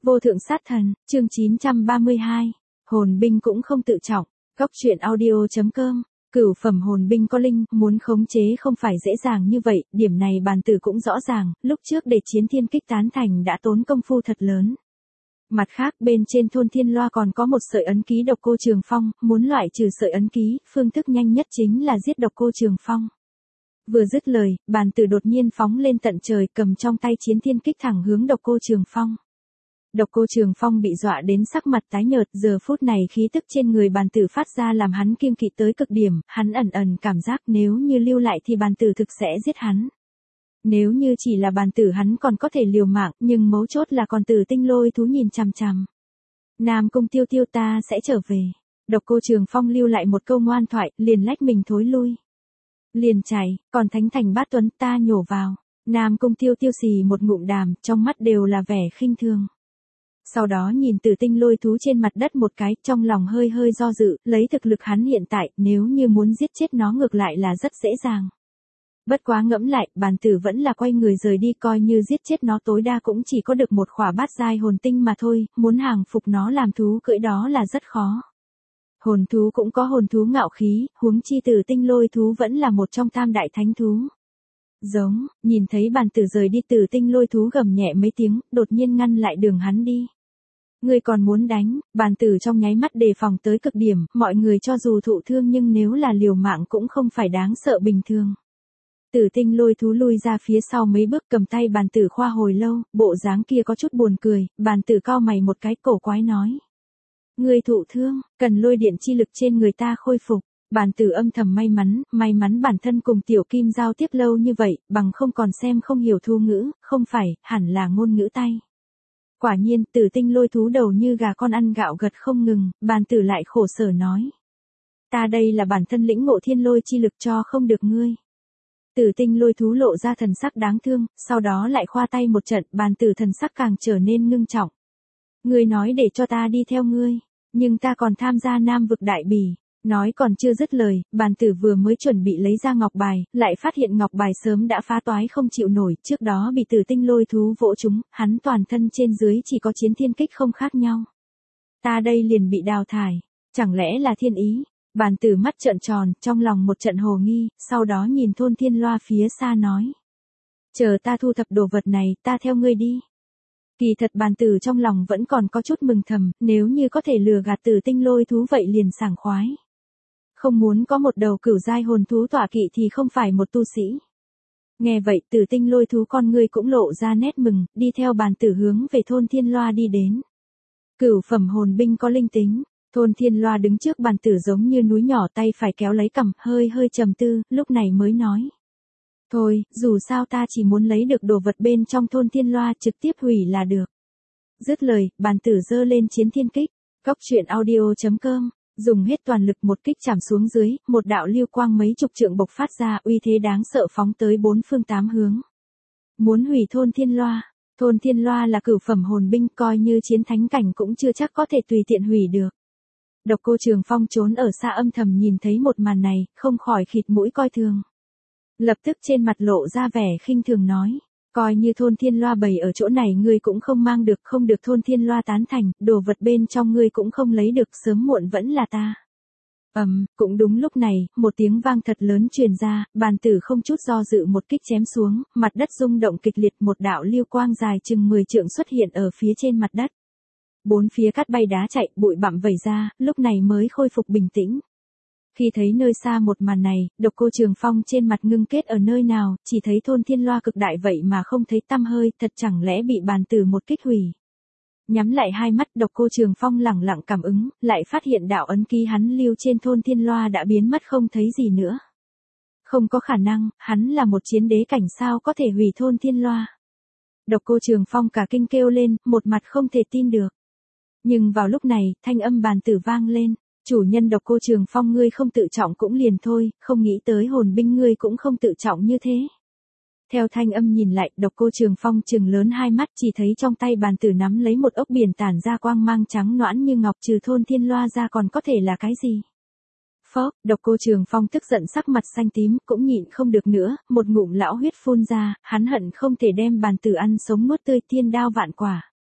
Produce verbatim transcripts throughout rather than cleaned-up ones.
Vô thượng sát thần, chương chín trăm ba mươi hai. Hồn binh cũng không tự trọng. Góc truyện audio chấm com. Cửu phẩm hồn binh có linh, muốn khống chế không phải dễ dàng như vậy, điểm này bàn tử cũng rõ ràng, lúc trước để chiến thiên kích tán thành đã tốn công phu thật lớn. Mặt khác bên trên thôn thiên loa còn có một sợi ấn ký độc cô Trường Phong, muốn loại trừ sợi ấn ký, phương thức nhanh nhất chính là giết độc cô Trường Phong. Vừa dứt lời, bàn tử đột nhiên phóng lên tận trời, cầm trong tay chiến thiên kích thẳng hướng độc cô Trường Phong. Độc cô Trường Phong bị dọa đến sắc mặt tái nhợt, giờ phút này khí tức trên người bàn tử phát ra làm hắn kiêng kỵ tới cực điểm, hắn ẩn ẩn cảm giác nếu như lưu lại thì bàn tử thực sẽ giết hắn. Nếu như chỉ là bàn tử hắn còn có thể liều mạng, nhưng mấu chốt là còn tử tinh lôi thú nhìn chằm chằm. Nam Cung Tiêu Tiêu ta sẽ trở về. Độc cô Trường Phong lưu lại một câu ngoan thoại, liền lách mình thối lui. Liền chạy, còn Thánh Thành Bát Tuấn ta nhổ vào. Nam Cung Tiêu Tiêu xì một ngụm đàm, trong mắt đều là vẻ khinh thường. Sau đó nhìn tử tinh lôi thú trên mặt đất một cái, trong lòng hơi hơi do dự, lấy thực lực hắn hiện tại, nếu như muốn giết chết nó ngược lại là rất dễ dàng. Bất quá ngẫm lại, bàn tử vẫn là quay người rời đi, coi như giết chết nó tối đa cũng chỉ có được một khỏa bát giai hồn tinh mà thôi, muốn hàng phục nó làm thú cưỡi đó là rất khó. Hồn thú cũng có hồn thú ngạo khí, huống chi tử tinh lôi thú vẫn là một trong tam đại thánh thú. Giống, nhìn thấy bàn tử rời đi, tử tinh lôi thú gầm nhẹ mấy tiếng, đột nhiên ngăn lại đường hắn đi. Người còn muốn đánh, bàn tử trong nháy mắt đề phòng tới cực điểm, mọi người cho dù thụ thương nhưng nếu là liều mạng cũng không phải đáng sợ bình thường. Tử tinh lôi thú lui ra phía sau mấy bước, cầm tay bàn tử khoa hồi lâu, bộ dáng kia có chút buồn cười, bàn tử cau mày một cái, cổ quái nói. Người thụ thương, cần lôi điện chi lực trên người ta khôi phục. Bàn tử âm thầm may mắn, may mắn bản thân cùng tiểu kim giao tiếp lâu như vậy, bằng không còn xem không hiểu thu ngữ, không phải, hẳn là ngôn ngữ tay. Quả nhiên, tử tinh lôi thú đầu như gà con ăn gạo gật không ngừng, bàn tử lại khổ sở nói. Ta đây là bản thân lĩnh ngộ thiên lôi chi lực cho không được ngươi. Tử tinh lôi thú lộ ra thần sắc đáng thương, sau đó lại khoa tay một trận, bàn tử thần sắc càng trở nên ngưng trọng. Ngươi nói để cho ta đi theo ngươi, nhưng ta còn tham gia Nam vực đại bỉ. Nói còn chưa dứt lời, bàn tử vừa mới chuẩn bị lấy ra ngọc bài, lại phát hiện ngọc bài sớm đã phá toái không chịu nổi, trước đó bị tử tinh lôi thú vỗ trúng, hắn toàn thân trên dưới chỉ có chiến thiên kích không khác nhau. Ta đây liền bị đào thải, chẳng lẽ là thiên ý? Bàn tử mắt trợn tròn, trong lòng một trận hồ nghi, sau đó nhìn thôn thiên loa phía xa nói. Chờ ta thu thập đồ vật này, ta theo ngươi đi. Kỳ thật bàn tử trong lòng vẫn còn có chút mừng thầm, nếu như có thể lừa gạt tử tinh lôi thú vậy liền sảng khoái. Không muốn có một đầu cửu giai hồn thú tọa kỵ thì không phải một tu sĩ. Nghe vậy tử tinh lôi thú con ngươi cũng lộ ra nét mừng, đi theo bàn tử hướng về thôn thiên loa đi đến. Cửu phẩm hồn binh có linh tính, thôn thiên loa đứng trước bàn tử giống như núi nhỏ, tay phải kéo lấy cằm, hơi hơi trầm tư, lúc này mới nói. Thôi, dù sao ta chỉ muốn lấy được đồ vật bên trong thôn thiên loa, trực tiếp hủy là được. Dứt lời, bàn tử giơ lên chiến thiên kích, góc truyện audio chấm com. Dùng hết toàn lực một kích chạm xuống dưới, một đạo lưu quang mấy chục trượng bộc phát ra, uy thế đáng sợ phóng tới bốn phương tám hướng. Muốn hủy thôn thiên loa, thôn thiên loa là cửu phẩm hồn binh, coi như chiến thánh cảnh cũng chưa chắc có thể tùy tiện hủy được. Độc cô Trường Phong trốn ở xa âm thầm nhìn thấy một màn này, không khỏi khịt mũi coi thường. Lập tức trên mặt lộ ra vẻ khinh thường nói. Coi như thôn thiên loa bày ở chỗ này ngươi cũng không mang được, không được thôn thiên loa tán thành, đồ vật bên trong ngươi cũng không lấy được, sớm muộn vẫn là ta. Ầm, um, cũng đúng lúc này, một tiếng vang thật lớn truyền ra, bàn tử không chút do dự một kích chém xuống, mặt đất rung động kịch liệt, một đạo lưu quang dài chừng mười trượng xuất hiện ở phía trên mặt đất. Bốn phía cát bay đá chạy, bụi bặm vẩy ra, lúc này mới khôi phục bình tĩnh. Khi thấy nơi xa một màn này, độc cô Trường Phong trên mặt ngưng kết ở nơi nào, chỉ thấy thôn thiên loa cực đại vậy mà không thấy tăm hơi, thật chẳng lẽ bị bàn tử một kích hủy. Nhắm lại hai mắt, độc cô Trường Phong lẳng lặng cảm ứng, lại phát hiện đạo ấn ký hắn lưu trên thôn thiên loa đã biến mất không thấy gì nữa. Không có khả năng, hắn là một chiến đế cảnh sao có thể hủy thôn thiên loa. Độc cô Trường Phong cả kinh kêu lên, một mặt không thể tin được. Nhưng vào lúc này, thanh âm bàn tử vang lên. Chủ nhân độc cô Trường Phong ngươi không tự trọng cũng liền thôi, không nghĩ tới hồn binh ngươi cũng không tự trọng như thế. Theo thanh âm nhìn lại, độc cô Trường Phong trừng lớn hai mắt, chỉ thấy trong tay bàn tử nắm lấy một ốc biển tản ra quang mang trắng noãn như ngọc, trừ thôn thiên loa ra còn có thể là cái gì. Phốc, độc cô Trường Phong tức giận sắc mặt xanh tím, cũng nhịn không được nữa, một ngụm lão huyết phun ra, hắn hận không thể đem bàn tử ăn sống nuốt tươi, thiên đao vạn quả.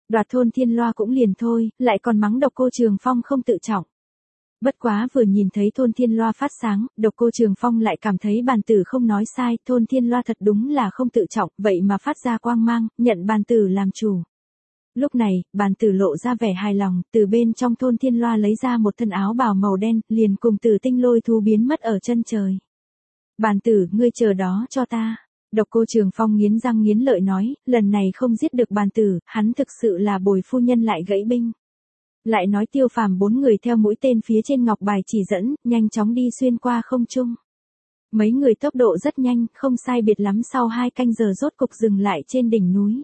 Đoạt thôn thiên loa cũng liền thôi, lại còn mắng Độc Cô Trường Phong không tự trọng. Bất quá vừa nhìn thấy thôn thiên loa phát sáng, Độc Cô Trường Phong lại cảm thấy bàn tử không nói sai, thôn thiên loa thật đúng là không tự trọng, vậy mà phát ra quang mang, nhận bàn tử làm chủ. Lúc này, bàn tử lộ ra vẻ hài lòng, từ bên trong thôn thiên loa lấy ra một thân áo bào màu đen, liền cùng Tử Tinh Lôi thú biến mất ở chân trời. Bàn tử, ngươi chờ đó cho ta. Độc Cô Trường Phong nghiến răng nghiến lợi nói, lần này không giết được bàn tử, hắn thực sự là bồi phu nhân lại gãy binh. Lại nói Tiêu Phàm bốn người theo mũi tên phía trên ngọc bài chỉ dẫn, nhanh chóng đi xuyên qua không trung. Mấy người tốc độ rất nhanh, không sai biệt lắm sau hai canh giờ rốt cục dừng lại trên đỉnh núi.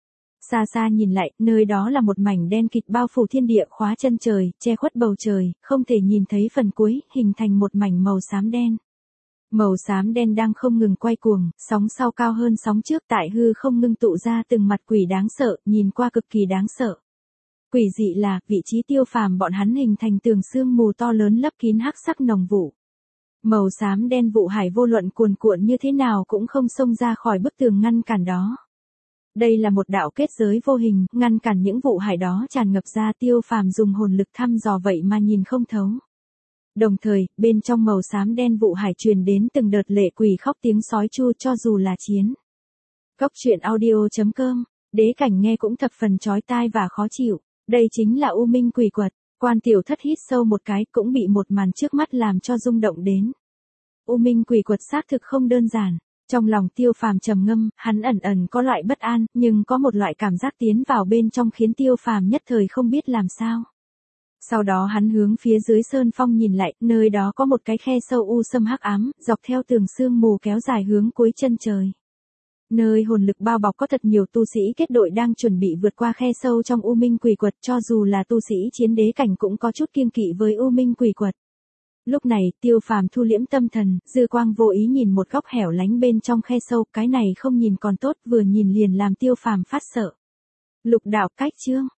Xa xa nhìn lại, nơi đó là một mảnh đen kịt bao phủ thiên địa khóa chân trời, che khuất bầu trời, không thể nhìn thấy phần cuối, hình thành một mảnh màu xám đen. Màu xám đen đang không ngừng quay cuồng, sóng sau cao hơn sóng trước tại hư không ngưng tụ ra từng mặt quỷ đáng sợ, nhìn qua cực kỳ đáng sợ. Quỷ dị là, vị trí Tiêu Phàm bọn hắn hình thành tường sương mù to lớn lấp kín hắc sắc nồng vụ. Màu xám đen vụ hải vô luận cuồn cuộn như thế nào cũng không xông ra khỏi bức tường ngăn cản đó. Đây là một đạo kết giới vô hình, ngăn cản những vụ hải đó tràn ngập ra. Tiêu Phàm dùng hồn lực thăm dò vậy mà nhìn không thấu. Đồng thời, bên trong màu xám đen vụ hải truyền đến từng đợt lệ quỷ khóc tiếng sói chu cho dù là chiến. Góc truyện audio chấm com, đế cảnh nghe cũng thập phần chói tai và khó chịu. Đây chính là U Minh Quỷ Quật. Quan Tiểu Thất hít sâu một cái, cũng bị một màn trước mắt làm cho rung động đến. U Minh Quỷ Quật xác thực không đơn giản. Trong lòng Tiêu Phàm trầm ngâm, hắn ẩn ẩn có loại bất an, nhưng có một loại cảm giác tiến vào bên trong khiến Tiêu Phàm nhất thời không biết làm sao. Sau đó hắn hướng phía dưới sơn phong nhìn lại, nơi đó có một cái khe sâu u sâm hắc ám, dọc theo tường sương mù kéo dài hướng cuối chân trời. Nơi hồn lực bao bọc có thật nhiều tu sĩ kết đội đang chuẩn bị vượt qua khe sâu trong U Minh Quỷ Quật, cho dù là tu sĩ chiến đế cảnh cũng có chút kiêng kỵ với U Minh Quỷ Quật. Lúc này, Tiêu Phàm thu liễm tâm thần, dư quang vô ý nhìn một góc hẻo lánh bên trong khe sâu, cái này không nhìn còn tốt, vừa nhìn liền làm Tiêu Phàm phát sợ. Lục đạo cách chương,